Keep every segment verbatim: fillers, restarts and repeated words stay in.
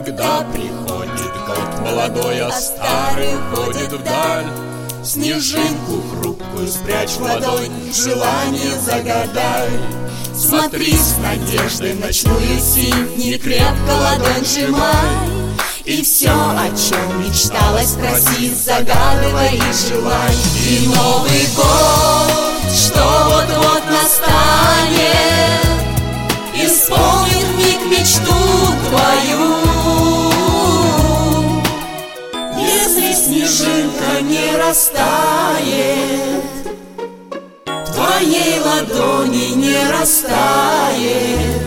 Когда приходит год молодой, а старый уходит вдаль, снежинку хрупкую спрячь в ладонь, желание загадай. Смотри с надеждой в ночную синь, не крепко ладонь сжимай, и все, о чем мечталось, проси, загадывай и желай. И Новый год, что вот-вот настанет, исполнит вмиг мечту твою. Если снежинка не растает, в твоей ладони не растает,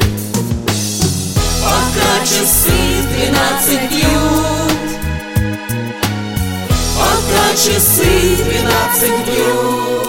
пока часы двенадцать бьют, пока часы двенадцать бьют.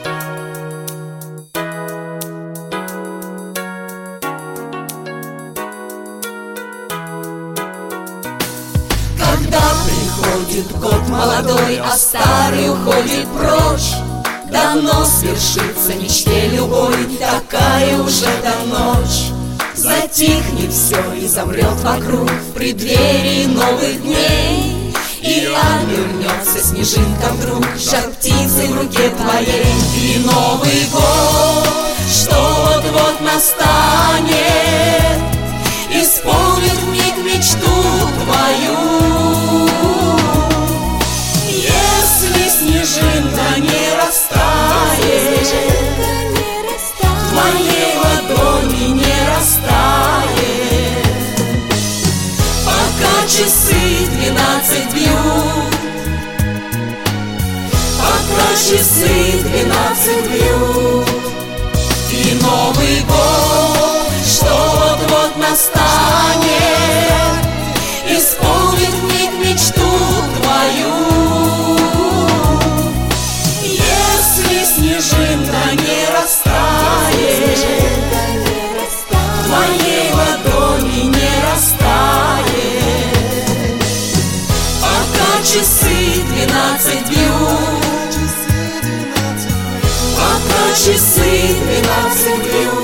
Когда приходит год молодой, а старый уходит прочь, давно свершится мечте любой, такая уже та ночь. Затихнет все и замрет вокруг в преддверии новых дней, и обернется снежинка вдруг жар птицы в руке твоей. И Новый год, что вот-вот настанет, исполнит вмиг мечту твою. Если снежинка не растает, в моей ладони не растает, пока часы двенадцать бьют, пока часы двенадцать бьют. И Новый год, что вот-вот настанет, исполнит вмиг мечту твою. Если снежинка не растает, в твоей ладони не растает, пока часы двенадцать бьют, пока часы двенадцать бьют.